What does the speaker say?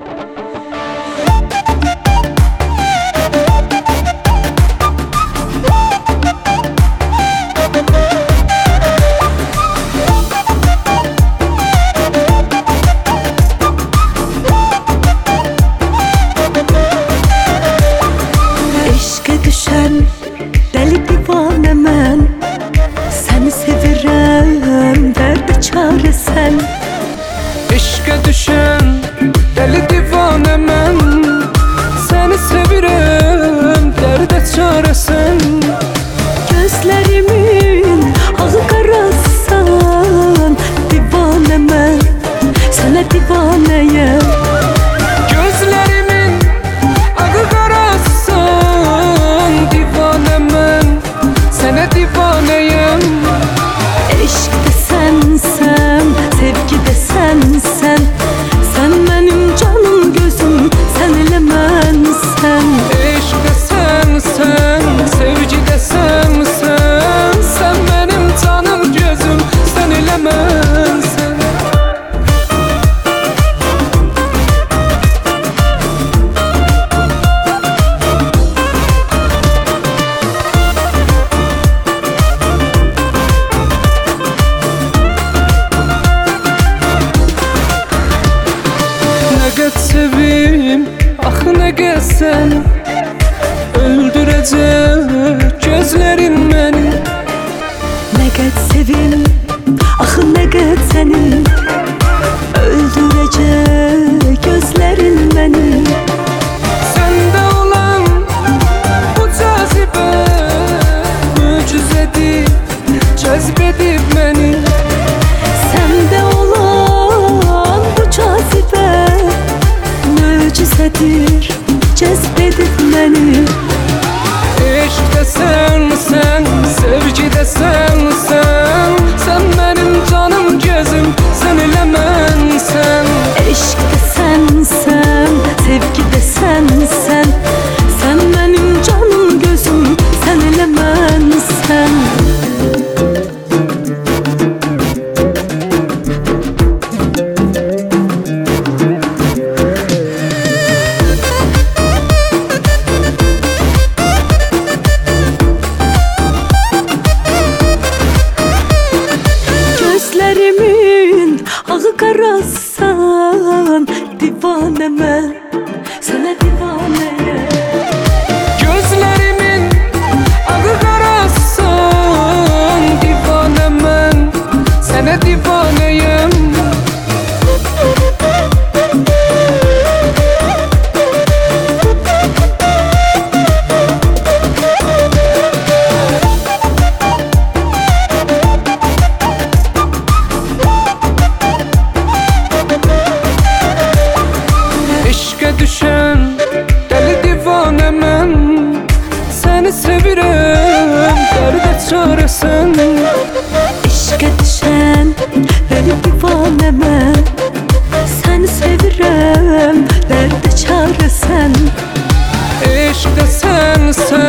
Deli divane mən, səni sevirəm, dərdə çarə sən. Eşqə düşən deli divane mən, səni sevirəm, dərdə çarə sən. Gözlərimin ağı qarasan, divane mən, sənə divanəyəm. Gözlərimin ağı qarasan, divane mən, sənə divanəyəm. Eşq də sənsən, sevgi də sənsən, sən mənim canım gözüm, sən elə mənsən. Eşq də sənsən, sevgi də sənsən, sən mənim canım gözüm, sən elə mənsən. Sevim, ah ne gelsen, öldürecek gözlerin beni. Ne qət sevim, axı nə qət sənin, öldürəcək gözlərin məni. Səndə olan bu cazibə möcüzədir, cəzbedib məni. Səndə olan bu cazibə möcüzədir, cəzb edib məni. Eşq də sənsən, sevgi də sənsən, sən mənim canım gözüm, sən elə mənsən. Eşq də sənsən, sevgi də sənsən, sən mənim canım gözüm, sən elə mənsən. Gözlərimin ağı qarasan, divane mən, sənə divanəyəm. Gözlərimin ağı qarasan, divane mən, sənə divanəyəm. Düşən deli divane mən, səni sevirəm, dərdə çarə sən. Eşqə düşən deli divane mən, səni sevirəm, dərdə çarə sən. Eşq də sənsən,